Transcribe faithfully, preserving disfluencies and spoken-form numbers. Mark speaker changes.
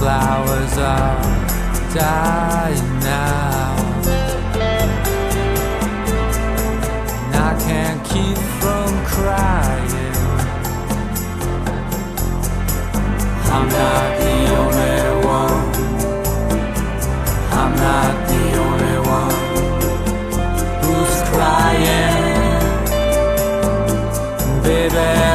Speaker 1: flowers are dying now, and I can't keep from crying. I'm not the only one, I'm not the only one who's crying, baby.